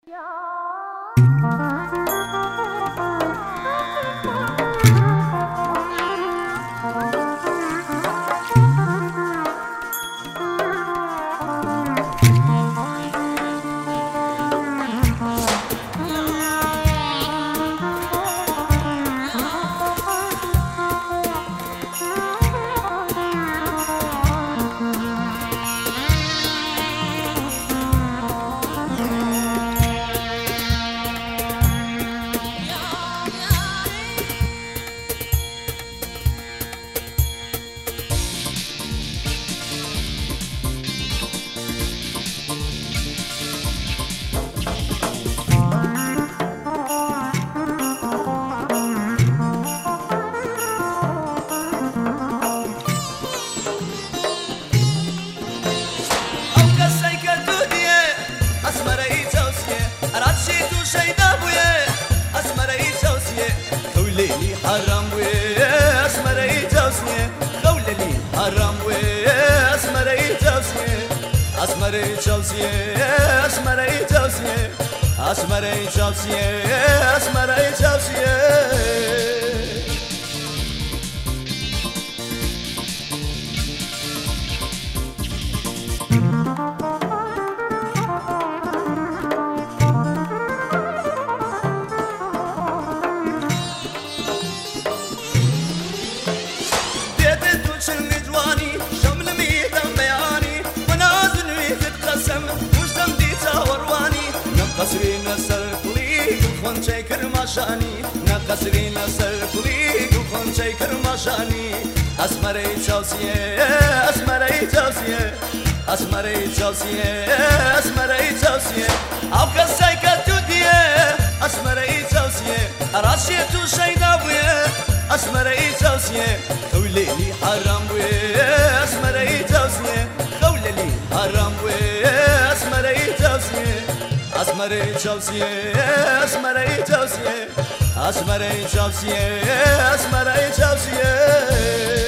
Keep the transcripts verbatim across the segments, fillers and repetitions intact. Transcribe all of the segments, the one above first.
حرام واسمري توسني خوللي حرام واسمري توسني اسمري توسني اسمري توسني اسمري توسني اسمري توسني قصرينا سرقلي وخون شيكر ماشاني نا قصرينا سرقلي وخون شيكر ماشاني اسمري توسيه اسمري توسيه اسمري توسيه اسمري توسيه او كسايكا توديه اسمري توسيه راشي تو شيداويه اسمري توسيه خوليلي حرام ويه اسمري توسيه خوليلي حرام ويه اسمري توسيه اسمري توسيه اسمري توسيه اسمري توسيه اسمري توسيه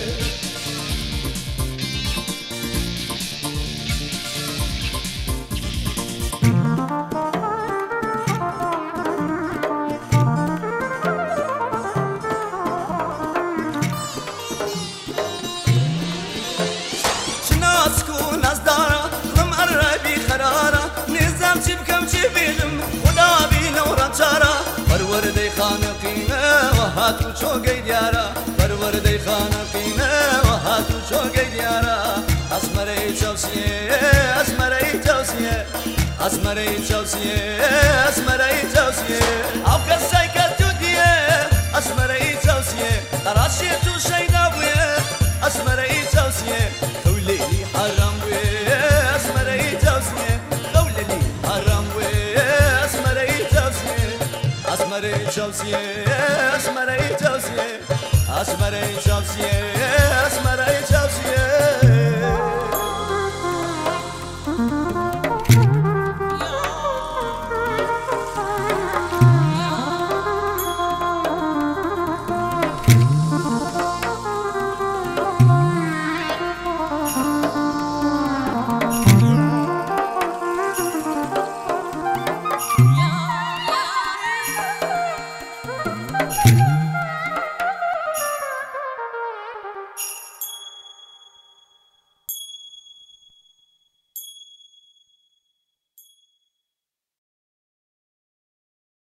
شناسكو ناس دارا لم قربي خرارة نظام بكم جبيلم خدا بينا ورمشارا پروردي خانقينا وهاتو شوقي ديارا پروردي خانقينا وهاتو شوقي ديارا اسمري توسيه اسمري توسيه اسمري توسيه اسمري توسيه او كسايكا توديه اسمري توسيه راشي تو شيداويه اسمري توسيه خوليلي حرام ويه اسمري توسيه خوليلي حرام ويه اسمري توسيه اسمري توسيه اسمري توسيه اسمري توسيه اسمري توسيه